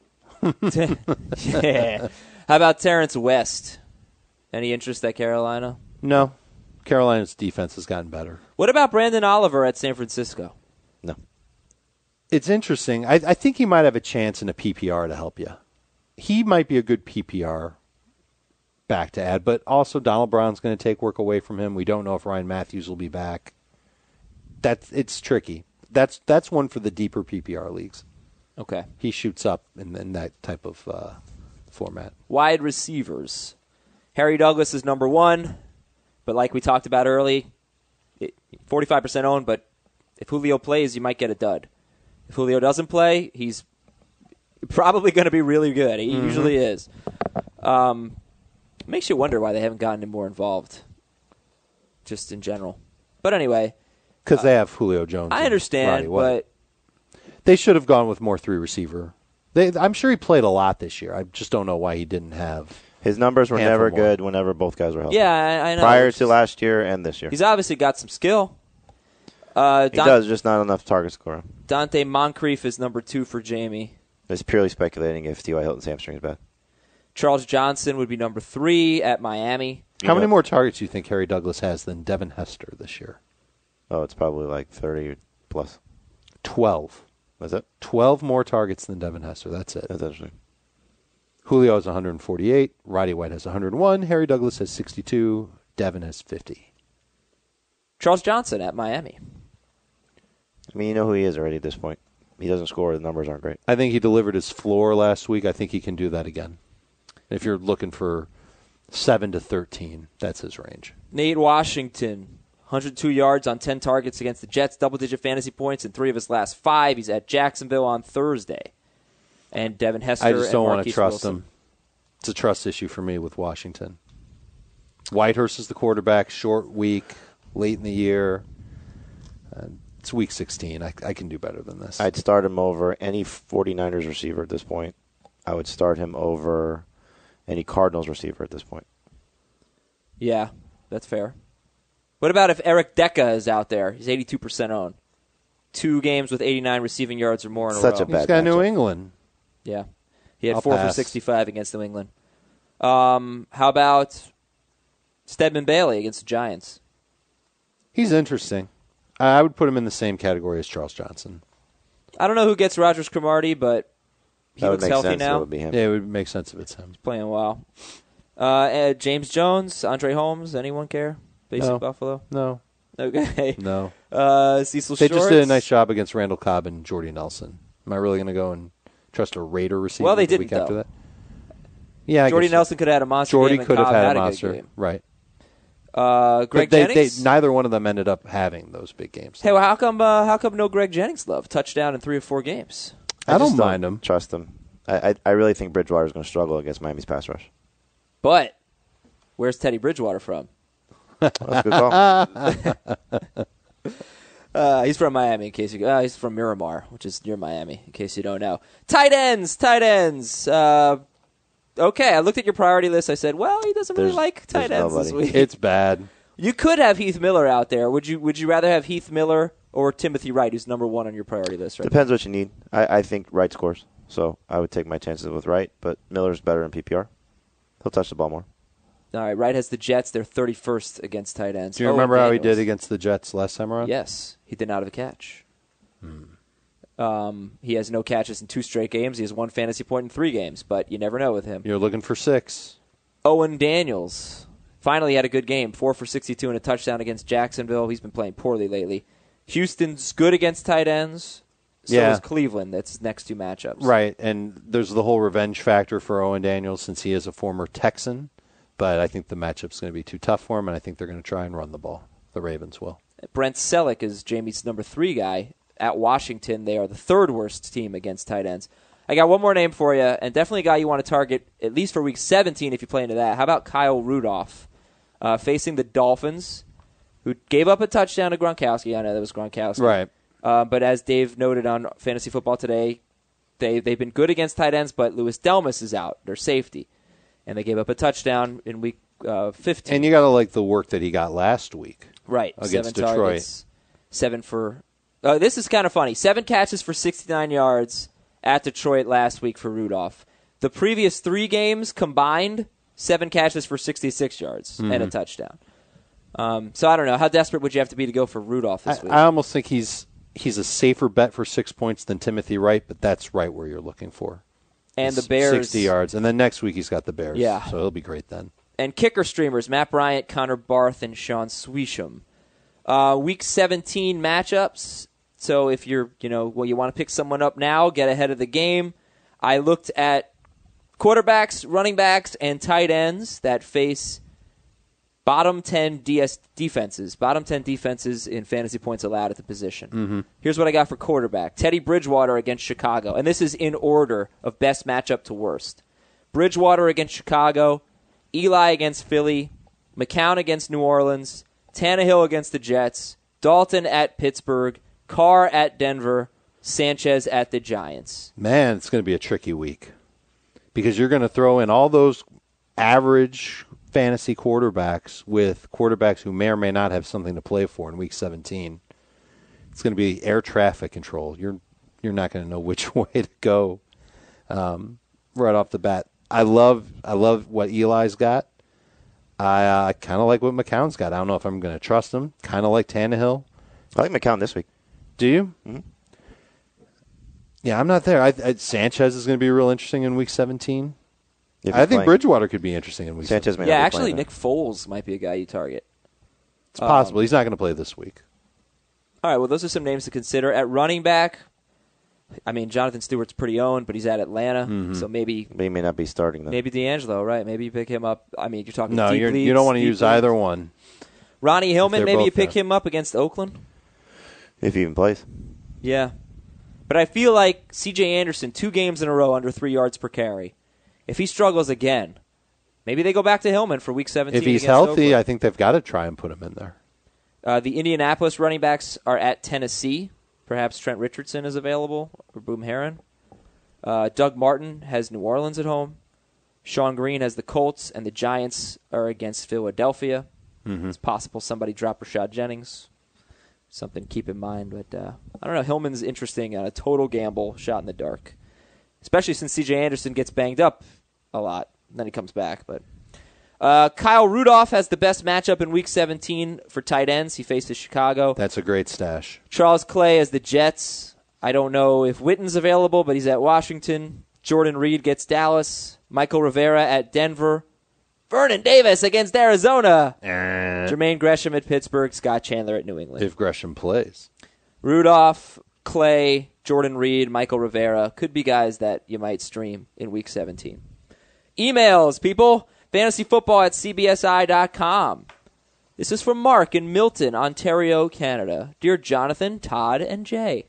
Yeah. How about Terrence West? Any interest at Carolina? No. Carolina's defense has gotten better. What about Brandon Oliver at San Francisco? No. It's interesting. I think he might have a chance in a PPR to help you. he might be a good PPR back to add, but also Donald Brown's going to take work away from him. We don't know if Ryan Matthews will be back. It's tricky. That's one for the deeper PPR leagues. Okay. He shoots up in that type of format. Wide receivers. Harry Douglas is number 1, but like we talked about early, 45% owned, but if Julio plays, you might get a dud. If Julio doesn't play, he's probably going to be really good. He usually is. Makes you wonder why they haven't gotten him more involved, just in general. But anyway. Because they have Julio Jones. I understand, but they should have gone with more 3-receiver. I'm sure he played a lot this year. I just don't know why he didn't have. His numbers were never good whenever both guys were healthy. Yeah, I know. Prior to last year and this year. He's obviously got some skill. He does, just not enough target score. Dante Moncrief is number 2 for Jamie. It's purely speculating if T.Y. Hilton's hamstring is bad. Charles Johnson would be number 3 at Miami. How many more targets do you think Harry Douglas has than Devin Hester this year? Oh, it's probably like 30 plus. 12. Is it? 12 more targets than Devin Hester. That's it. That's interesting. Julio has 148. Roddy White has 101. Harry Douglas has 62. Devin has 50. Charles Johnson at Miami. I mean, you know who he is already at this point. He doesn't score. The numbers aren't great. I think he delivered his floor last week. I think he can do that again. If you're looking for 7 to 13, that's his range. Nate Washington, 102 yards on 10 targets against the Jets, double-digit fantasy points in 3 of his last 5. He's at Jacksonville on Thursday. And Devin Hester I just don't want to trust Wilson. him. It's a trust issue for me with Washington. Whitehurst is the quarterback, short week, late in the year. It's week 16. I can do better than this. I'd start him over any 49ers receiver at this point. I would start him over any Cardinals receiver at this point. Yeah, that's fair. What about if Eric Deca is out there? He's 82% owned. 2 games with 89 receiving yards or more in a row. Such a bad He's got matchup. New England. Yeah. He had I'll 4 pass. for 65 against New England. How about Stedman Bailey against the Giants? He's interesting. I would put him in the same category as Charles Johnson. I don't know who gets Rogers Cromartie, but he That would looks make healthy sense. now. It would be him. Yeah, it would make sense if it's him. Playing well. James Jones, Andre Holmes, anyone care? Basic No. Buffalo? No. Okay. No. Cecil They Shorts. just did a nice job against Randall Cobb and Jordy Nelson. Am I really going to go and trust a Raider receiver Well, they the week didn't, after though. that? Yeah, I Jordy guess so. Nelson could have had a monster Jordy game. and could have Cobb had a a good monster. game. Right. Greg But Jennings? neither one of them ended up having those big games. Hey, well, how come no Greg Jennings love? Touchdown in 3 or 4 games. I don't just mind him. Trust him. I really think Bridgewater is going to struggle against Miami's pass rush. But where's Teddy Bridgewater from? That's a good call. He's from Miami, in case you. He's from Miramar, which is near Miami, in case you don't know. Tight ends. Okay, I looked at your priority list. I said, well, he doesn't really like tight ends this week. It's bad. You could have Heath Miller out there. Would you rather have Heath Miller or Timothy Wright, who's number 1 on your priority list? Right Depends what you need. I think Wright scores, so I would take my chances with Wright, but Miller's better in PPR. He'll touch the ball more. All right, Wright has the Jets. They're 31st against tight ends. Do you remember how he did against the Jets last time around? Yes, he did not have a catch. He has no catches in 2 straight games. He has 1 fantasy point in 3 games, but you never know with him. You're looking for 6. Owen Daniels finally had a good game, 4 for 62 and a touchdown against Jacksonville. He's been playing poorly lately. Houston's good against tight ends. So is Cleveland. That's his next 2 matchups. Right, and there's the whole revenge factor for Owen Daniels since he is a former Texan, but I think the matchup's going to be too tough for him, and I think they're going to try and run the ball. The Ravens will. Brent Selleck is Jamie's number 3 guy. At Washington, they are the 3rd worst team against tight ends. I got one more name for you, and definitely a guy you want to target at least for Week 17 if you play into that. How about Kyle Rudolph facing the Dolphins, who gave up a touchdown to Gronkowski? I know that was Gronkowski. Right. But as Dave noted on Fantasy Football Today, they've been good against tight ends, but Louis Delmas is out, their safety. And they gave up a touchdown in Week 15. And you got to like the work that he got last week. Right. Against 7 Detroit. Targets, 7 for... this is kind of funny. 7 catches for 69 yards at Detroit last week for Rudolph. The previous 3 games combined, 7 catches for 66 yards and a touchdown. So I don't know. How desperate would you have to be to go for Rudolph this week? I almost think he's a safer bet for 6 points than Timothy Wright, but that's right where you're looking for. And the Bears. 60 yards. And then next week he's got the Bears. Yeah. So he'll be great then. And kicker streamers, Matt Bryant, Connor Barth, and Sean Swisham. Week 17 matchups. So if you want to pick someone up now, get ahead of the game. I looked at quarterbacks, running backs, and tight ends that face bottom 10 defenses. Bottom 10 defenses in fantasy points allowed at the position. Mm-hmm. Here's what I got for quarterback. Teddy Bridgewater against Chicago. And this is in order of best matchup to worst. Bridgewater against Chicago. Eli against Philly. McCown against New Orleans. Tannehill against the Jets. Dalton at Pittsburgh. Carr at Denver. Sanchez at the Giants. Man, it's going to be a tricky week because you're going to throw in all those average fantasy quarterbacks with quarterbacks who may or may not have something to play for in Week 17. It's going to be air traffic control. You're not going to know which way to go right off the bat. I love what Eli's got. I kind of like what McCown's got. I don't know if I'm going to trust him. Kind of like Tannehill. I like McCown this week. Do you? Mm-hmm. Yeah, I'm not there. Sanchez is going to be real interesting in Week 17. I think Bridgewater could be interesting in Week 17. Yeah, actually, Nick Foles might be a guy you target. It's possible. He's not going to play this week. All right, well, those are some names to consider. At running back, I mean, Jonathan Stewart's pretty owned, but he's at Atlanta, so maybe he may not be starting then. Maybe D'Angelo, right? Maybe you pick him up. I mean, you're talking no, deep leagues, you don't want to use either one. Ronnie Hillman, maybe you pick him up against Oakland. If he even plays. Yeah. But I feel like C.J. Anderson, 2 games in a row under 3 yards per carry. If he struggles again, maybe they go back to Hillman for Week 17. If he's healthy, I think they've got to try and put him in there. The Indianapolis running backs are at Tennessee. Perhaps Trent Richardson is available, or Boom Herron. Doug Martin has New Orleans at home. Sean Green has the Colts, and the Giants are against Philadelphia. Mm-hmm. It's possible somebody drop Rashad Jennings. Something to keep in mind. But I don't know. Hillman's interesting on a total gamble, shot in the dark. Especially since C.J. Anderson gets banged up a lot. And then he comes back. But Kyle Rudolph has the best matchup in Week 17 for tight ends. He faces Chicago. That's a great stash. Charles Clay has the Jets. I don't know if Witten's available, but he's at Washington. Jordan Reed gets Dallas. Michael Rivera at Denver. Vernon Davis against Arizona. Jermaine Gresham at Pittsburgh. Scott Chandler at New England. If Gresham plays. Rudolph, Clay, Jordan Reed, Michael Rivera could be guys that you might stream in Week 17. Emails, people. fantasyfootball@cbsi.com. This is from Mark in Milton, Ontario, Canada. Dear Jonathan, Todd, and Jay.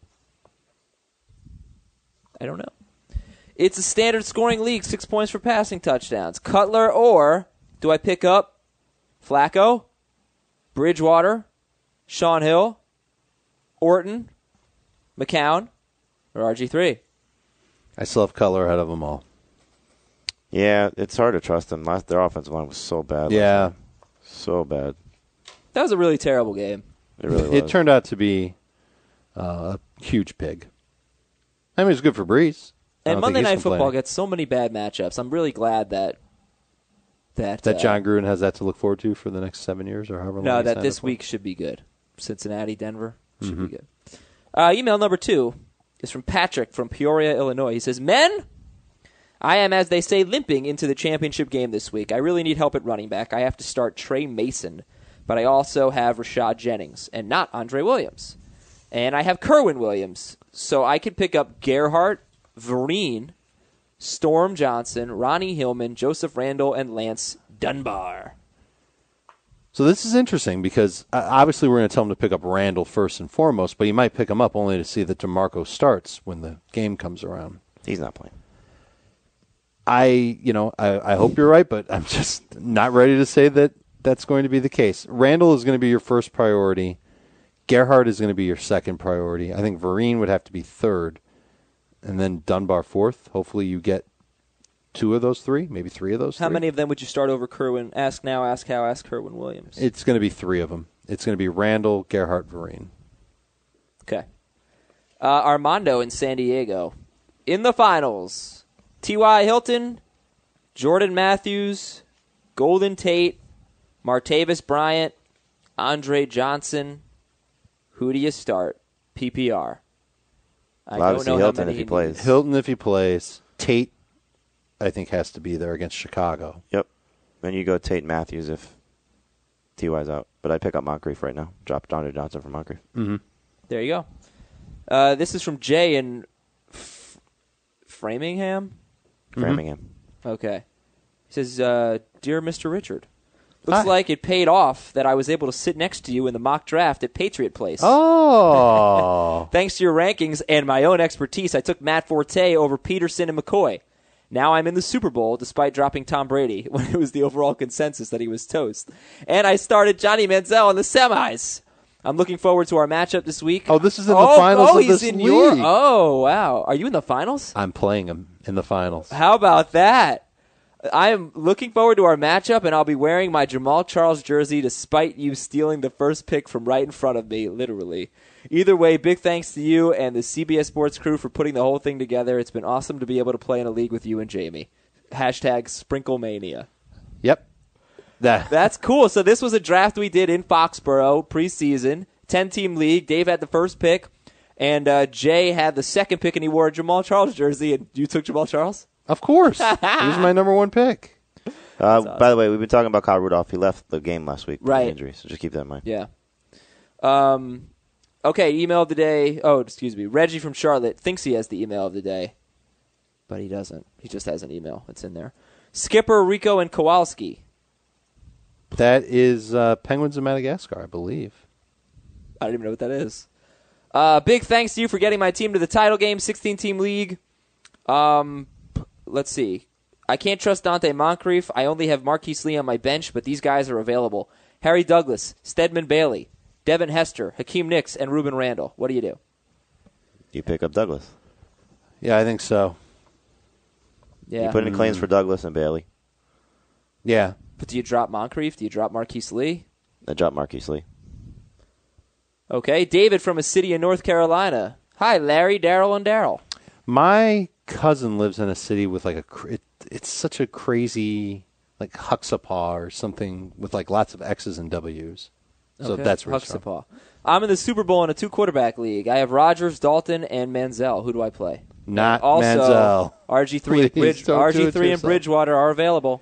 I don't know. It's a standard scoring league, 6 points for passing touchdowns. Cutler, or do I pick up Flacco, Bridgewater, Sean Hill, Orton, McCown, or RG3? I still have Cutler ahead of them all. Yeah, it's hard to trust them. Their offensive line was so bad. Yeah. So bad. That was a really terrible game. It really was. It turned out to be a huge pig. I mean, it was good for Breeze. And Monday Night Football gets so many bad matchups. I'm really glad that John Gruden has that to look forward to for the next 7 years or however long. No, that this week should be good. Cincinnati, Denver should be good. Email number 2 is from Patrick from Peoria, Illinois. He says, Men, I am, as they say, limping into the championship game this week. I really need help at running back. I have to start Trey Mason, but I also have Rashad Jennings and not Andre Williams. And I have Kerwin Williams, so I could pick up Gerhardt, Vereen, Storm Johnson, Ronnie Hillman, Joseph Randall, and Lance Dunbar. So this is interesting because obviously we're going to tell him to pick up Randall first and foremost, but he might pick him up only to see that DeMarco starts when the game comes around. He's not playing. I hope you're right, but I'm just not ready to say that that's going to be the case. Randall is going to be your first priority. Gerhardt is going to be your second priority. I think Vereen would have to be third. And then Dunbar fourth. Hopefully you get 2 of those 3, maybe 3 of those 3. How many of them would you start over Kerwin? Ask now, ask how, ask Kerwin Williams. It's going to be 3 of them. It's going to be Randall, Gerhardt, Vereen. Okay. Armando in San Diego. In the finals, T.Y. Hilton, Jordan Matthews, Golden Tate, Martavis Bryant, Andre Johnson. Who do you start? PPR. I don't know Hilton if he plays. Hilton if he plays. Tate, I think, has to be there against Chicago. Yep. Then you go Tate Matthews if T.Y.'s out. But I'd pick up Moncrief right now. Drop Donta Johnson for Moncrief. Mm-hmm. There you go. This is from Jay in Framingham? Framingham. Okay. He says, Dear Mr. Richard, looks like it paid off that I was able to sit next to you in the mock draft at Patriot Place. Oh. Thanks to your rankings and my own expertise, I took Matt Forte over Peterson and McCoy. Now I'm in the Super Bowl despite dropping Tom Brady when it was the overall consensus that he was toast. And I started Johnny Manziel in the semis. I'm looking forward to our matchup this week. Oh, this is in the finals of this league. Oh, wow. Are you in the finals? I'm playing him in the finals. How about that? I am looking forward to our matchup, and I'll be wearing my Jamal Charles jersey despite you stealing the first pick from right in front of me, literally. Either way, big thanks to you and the CBS Sports crew for putting the whole thing together. It's been awesome to be able to play in a league with you and Jamie. #SprinkleMania. Yep. That's cool. So this was a draft we did in Foxborough preseason, 10-team league. Dave had the first pick, and Jay had the second pick, and he wore a Jamal Charles jersey. And you took Jamal Charles? Of course. He was my number one pick. Awesome. By the way, we've been talking about Kyle Rudolph. He left the game last week with right. an injury, so just keep that in mind. Yeah. Okay, email of the day. Oh, excuse me. Reggie from Charlotte thinks he has the email of the day, but he doesn't. He just has an email. It's in there. Skipper, Rico, and Kowalski. That is Penguins of Madagascar, I believe. I don't even know what that is. Big thanks to you for getting my team to the title game, 16-team league. Let's see. I can't trust Dante Moncrief. I only have Marquise Lee on my bench, but these guys are available. Harry Douglas, Stedman Bailey, Devin Hester, Hakeem Nicks, and Ruben Randall. What do you do? You pick up Douglas. Yeah, I think so. Yeah. You put in claims for Douglas and Bailey. Yeah. But do you drop Moncrief? Do you drop Marquise Lee? I drop Marquise Lee. Okay. David from a city in North Carolina. Hi, Larry, Daryl, and Daryl. My cousin lives in a city with it's such a crazy, like Huxapaw or something with like lots of X's and W's. So okay. that's where it's from. Huxapaw. I'm in the Super Bowl in a 2-quarterback league. I have Rodgers, Dalton, and Manziel. Who do I play? Not also, Manziel. RG3 and Bridgewater are available.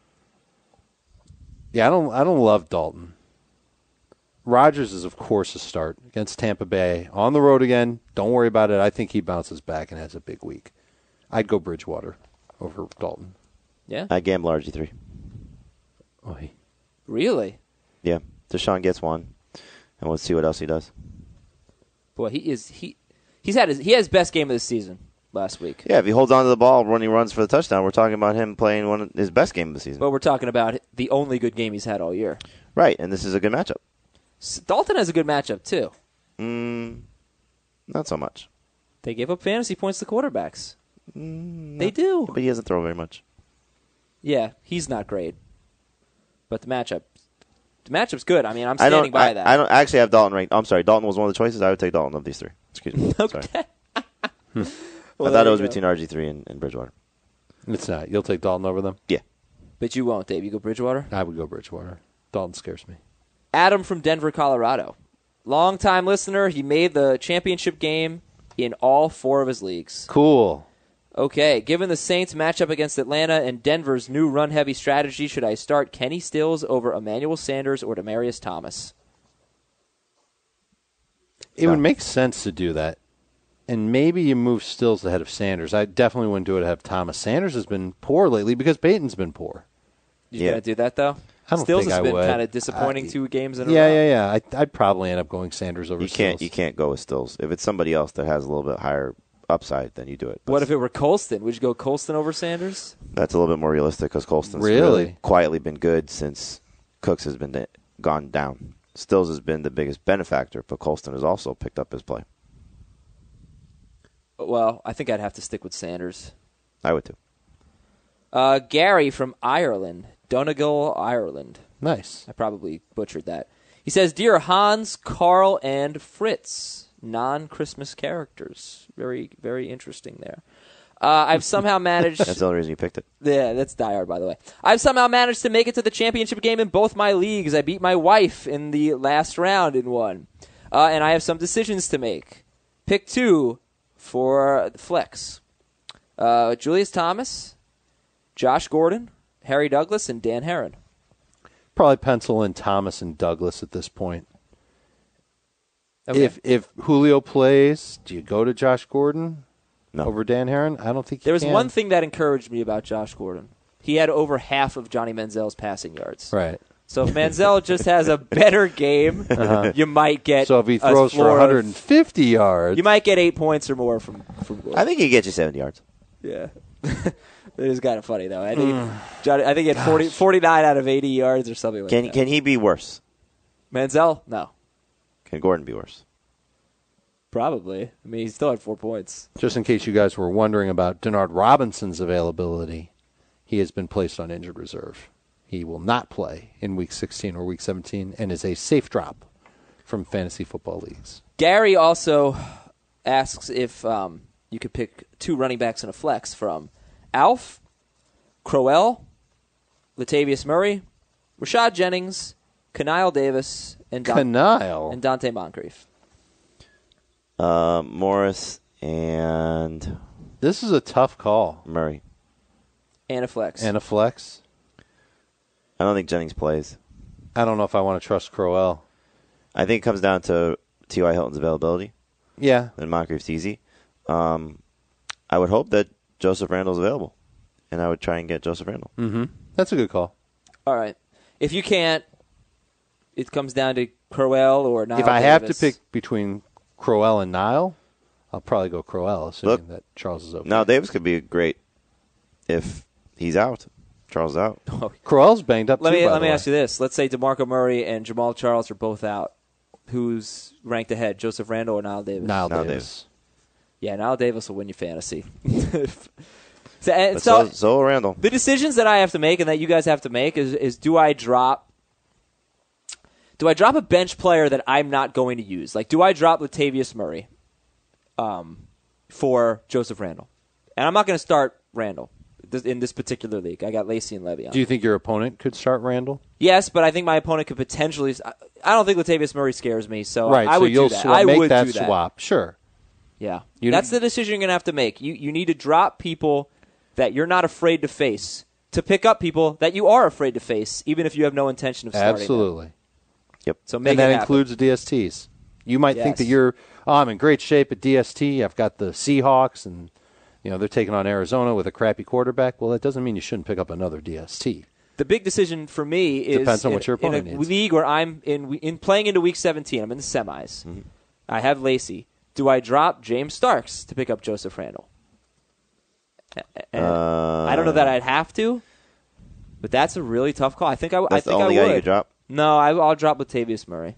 Yeah, I don't love Dalton. Rodgers is, of course, a start against Tampa Bay. On the road again. Don't worry about it. I think he bounces back and has a big week. I'd go Bridgewater over Dalton. Yeah? I gamble RG3. Oy. Really? Yeah. Deshaun gets one, and we'll see what else he does. Boy, he has best game of the season last week. Yeah, if he holds on to the ball when he runs for the touchdown, we're talking about him playing his best game of the season. But we're talking about the only good game he's had all year. Right, and this is a good matchup. Dalton has a good matchup, too. Not so much. They give up fantasy points to quarterbacks. They do. But he doesn't throw very much. Yeah, he's not great. But the matchup's good. I mean, I'm standing by that. I don't actually have Dalton ranked. I'm sorry, Dalton was one of the choices. I would take Dalton of these three. Excuse me. Okay. Sorry. Well, I thought it was between RG3 and Bridgewater. It's not. You'll take Dalton over them? Yeah. But you won't, Dave. You go Bridgewater? I would go Bridgewater. Dalton scares me. Adam from Denver, Colorado. Long-time listener. He made the championship game in all 4 of his leagues. Cool. Okay, given the Saints' matchup against Atlanta and Denver's new run-heavy strategy, should I start Kenny Stills over Emmanuel Sanders or Demaryius Thomas? It would make sense to do that. And maybe you move Stills ahead of Sanders. I definitely wouldn't do it ahead of Thomas. Sanders has been poor lately because Peyton's been poor. You going to do that, though? I don't Stills think has I been would. kind of disappointing 2 games in a row. Yeah. I'd probably end up going Sanders over Stills. You can't go with Stills. If it's somebody else that has a little bit higher upside, then you do it. What if it were Colston? Would you go Colston over Sanders? That's a little bit more realistic because Colston's really quietly been good since Cooks has been gone down. Stills has been the biggest benefactor, but Colston has also picked up his play. Well, I think I'd have to stick with Sanders. I would too. Gary from Ireland, Donegal, Ireland. Nice. I probably butchered that. He says, Dear Hans, Carl, and Fritz, non-Christmas characters. Very, very interesting there. I've somehow managed... That's the only reason you picked it. Yeah, that's Die Hard, by the way. I've somehow managed to make it to the championship game in both my leagues. I beat my wife in the last round in one. And I have some decisions to make. Pick 2 for Flex. Julius Thomas, Josh Gordon, Harry Douglas, and Dan Herron. Probably pencil in Thomas and Douglas at this point. Okay. If Julio plays, do you go to Josh Gordon over Dan Herron? I don't think there was one thing that encouraged me about Josh Gordon. He had over half of Johnny Manziel's passing yards. Right. So if Manziel just has a better game, you might get. So if he throws for 150 yards, you might get 8 points or more from Gordon. I think he gets you 70 yards. Yeah. It is kind of funny, though. I think he had 49 out of 80 yards or something like that. Can he be worse? Manziel? No. Can Gordon be worse? Probably. I mean, he still had 4 points. Just in case you guys were wondering about Denard Robinson's availability, he has been placed on injured reserve. He will not play in Week 16 or Week 17 and is a safe drop from fantasy football leagues. Gary also asks if you could pick 2 running backs in a flex from Alf, Crowell, Latavius Murray, Rashad Jennings, Kanile Davis, and Dante Moncrief. Morris and... This is a tough call. Murray. And a flex. I don't think Jennings plays. I don't know if I want to trust Crowell. I think it comes down to T.Y. Hilton's availability. Yeah. And Moncrief's easy. I would hope that Joseph Randall's available, and I would try and get Joseph Randall. Mm-hmm. That's a good call. All right. If you can't, it comes down to Crowell or Nile If I Davis. have to pick between Crowell and Nile, I'll probably go Crowell, assuming that Charles is okay. Nile Davis could be great if he's out. Charles is out. Crowell's banged up, let me ask you this. Let's say DeMarco Murray and Jamal Charles are both out. Who's ranked ahead, Joseph Randall or Nile Davis? Nile Davis. Yeah, Nile Davis will win you fantasy. So Randall. The decisions that I have to make and that you guys have to make is do I drop a bench player that I'm not going to use? Like, do I drop Latavius Murray for Joseph Randall? And I'm not going to start Randall in this particular league. I got Lacey and Le'Veon. Do you think your opponent could start Randall? Yes, but I think my opponent could potentially. I don't think Latavius Murray scares me, so right, I would you'll do that. I make would that do that. swap. Sure. Yeah, that's the decision you're going to have to make. You need to drop people that you're not afraid to face to pick up people that you are afraid to face, even if you have no intention of starting Absolutely. them. Yep. So make and that it happen. includes DSTs. You might think that I'm in great shape at DST. I've got the Seahawks, and they're taking on Arizona with a crappy quarterback. Well, that doesn't mean you shouldn't pick up another DST. The big decision for me is depends on what your opponent in a needs. league where I'm in playing into Week 17. I'm in the semis. Mm-hmm. I have Lacey. Do I drop James Starks to pick up Joseph Randall? I don't know that I'd have to, but that's a really tough call. I think I would. That's the only guy you could drop? No, I'll drop Latavius Murray.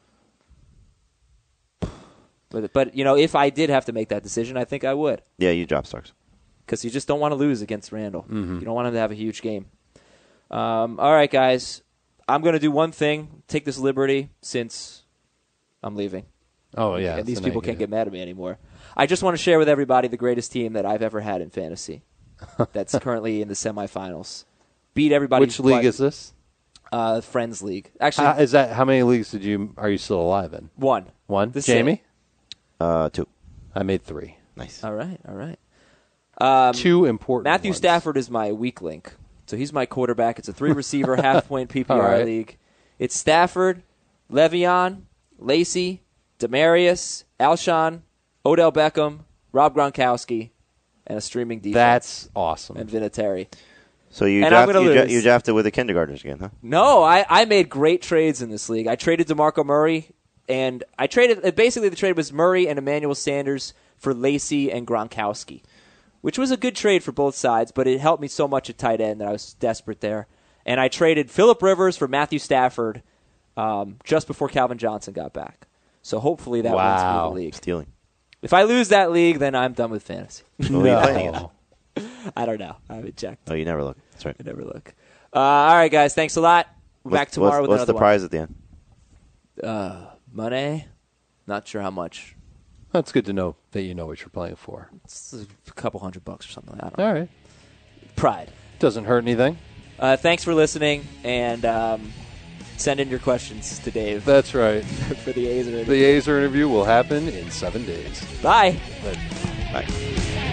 But if I did have to make that decision, I think I would. Yeah, you drop Starks. Because you just don't want to lose against Randall. Mm-hmm. You don't want him to have a huge game. All right, guys. I'm going to do one thing, take this liberty, since I'm leaving. Oh, yeah. And these people can't get mad at me anymore. I just want to share with everybody the greatest team that I've ever had in fantasy that's currently in the semifinals. Beat everybody. Which league is this? Friends League. Actually, how many leagues are you still alive in? One. Jamie? 2. I made 3. Nice. All right. 2 important Matthew ones. Stafford is my weak link. So he's my quarterback. It's a 3-receiver, half-point PPR league. It's Stafford, Le'Veon, Lacey, Demarius, Alshon, Odell Beckham, Rob Gronkowski, and a streaming defense. That's awesome. And Vinatieri. So you drafted with the kindergartners again, huh? No, I made great trades in this league. I traded DeMarco Murray, and I traded basically the trade was Murray and Emmanuel Sanders for Lacey and Gronkowski, which was a good trade for both sides, but it helped me so much at tight end that I was desperate there. And I traded Phillip Rivers for Matthew Stafford just before Calvin Johnson got back. So hopefully that wins me the league. Stealing. If I lose that league, then I'm done with fantasy. Who are you playing against? I don't know. I haven't checked. Oh, you never look. That's right. I never look. All right, guys. Thanks a lot. We're back tomorrow with another one. What's the prize at the end? Money. Not sure how much. That's good to know that you know what you're playing for. It's a couple $100 or something. I don't know. All right. Pride. Doesn't hurt anything. Thanks for listening, and send in your questions to Dave. That's right. For the Azer interview. The Azer interview will happen in 7 days. Bye. Bye.